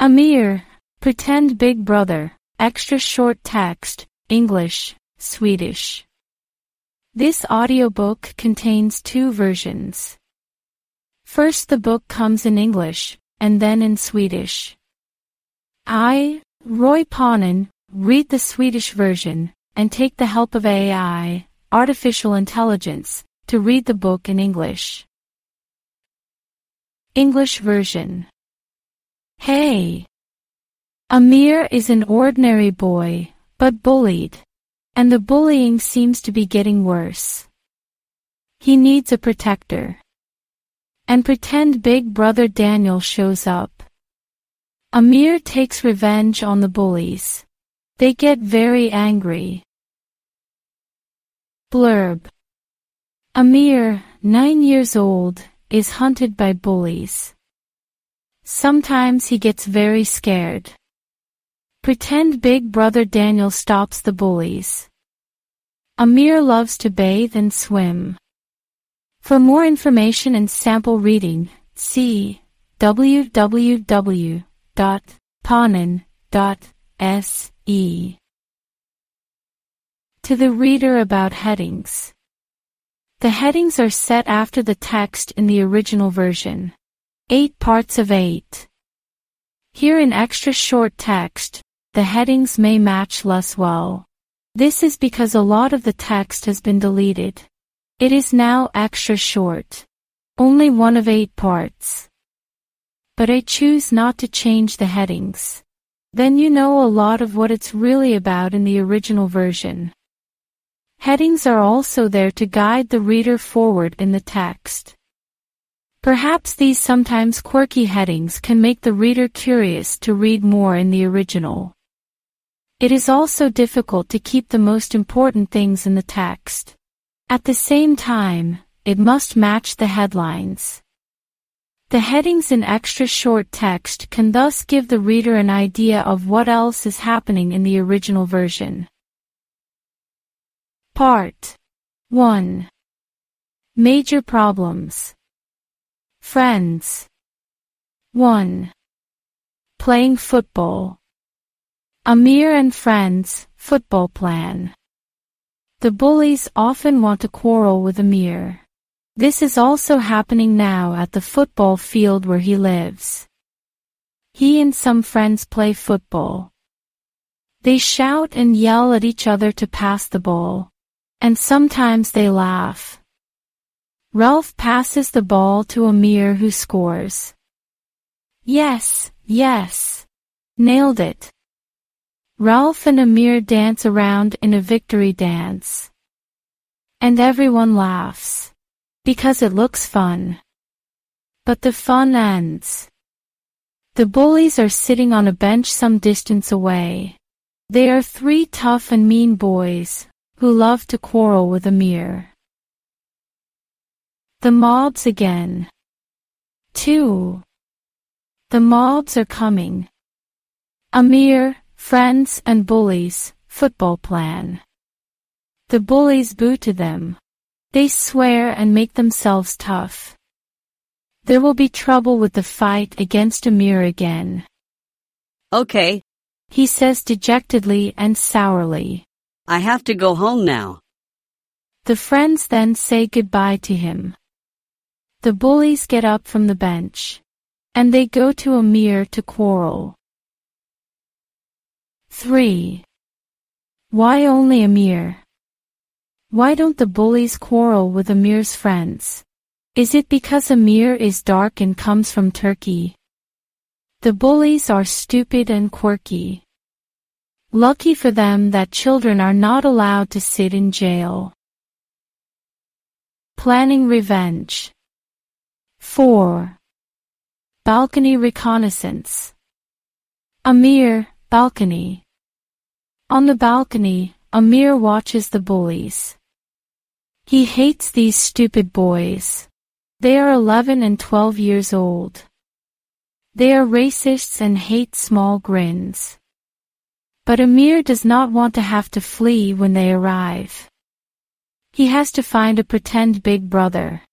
Amir, pretend big brother, extra short text, English, Swedish. This audiobook contains 2 versions. First, the book comes in English, and then in Swedish. I, Roy Panen, read the Swedish version, and take the help of AI, artificial intelligence, to read the book in English. English version. Hey! Amir is an ordinary boy, but bullied. And the bullying seems to be getting worse. He needs a protector. And pretend big brother Daniel shows up. Amir takes revenge on the bullies. They get very angry. Blurb. Amir, 9 years old, is hunted by bullies. Sometimes he gets very scared. Pretend big brother Daniel stops the bullies. Amir loves to bathe and swim. For more information and sample reading, see www.panen.se. To the reader about headings. The headings are set after the text in the original version. 8 parts of 8. Here in extra short text, the headings may match less well. This is because a lot of the text has been deleted. It is now extra short. Only 1 of 8 parts. But I choose not to change the headings. Then you know a lot of what it's really about in the original version. Headings are also there to guide the reader forward in the text. Perhaps these sometimes quirky headings can make the reader curious to read more in the original. It is also difficult to keep the most important things in the text. At the same time, it must match the headlines. The headings in extra short text can thus give the reader an idea of what else is happening in the original version. Part 1. Major problems. Friends. 1. Playing football. Amir and friends, football plan. The bullies often want to quarrel with Amir. This is also happening now at the football field where he lives. He and some friends play football. They shout and yell at each other to pass the ball. And sometimes they laugh. Ralph passes the ball to Amir, who scores. Yes, yes. Nailed it. Ralph and Amir dance around in a victory dance. And everyone laughs. Because it looks fun. But the fun ends. The bullies are sitting on a bench some distance away. They are 3 tough and mean boys, who love to quarrel with Amir. The mobs again. 2. The mobs are coming. Amir, friends and bullies, football plan. The bullies boo to them. They swear and make themselves tough. There will be trouble with the fight against Amir again. Okay, he says dejectedly and sourly. I have to go home now. The friends then say goodbye to him. The bullies get up from the bench. And they go to Amir to quarrel. 3. Why only Amir? Why don't the bullies quarrel with Amir's friends? Is it because Amir is dark and comes from Turkey? The bullies are stupid and quirky. Lucky for them that children are not allowed to sit in jail. Planning revenge. 4. Balcony reconnaissance. Amir, balcony. On the balcony, Amir watches the bullies. He hates these stupid boys. They are 11 and 12 years old. They are racists and hate small grins. But Amir does not want to have to flee when they arrive. He has to find a pretend big brother.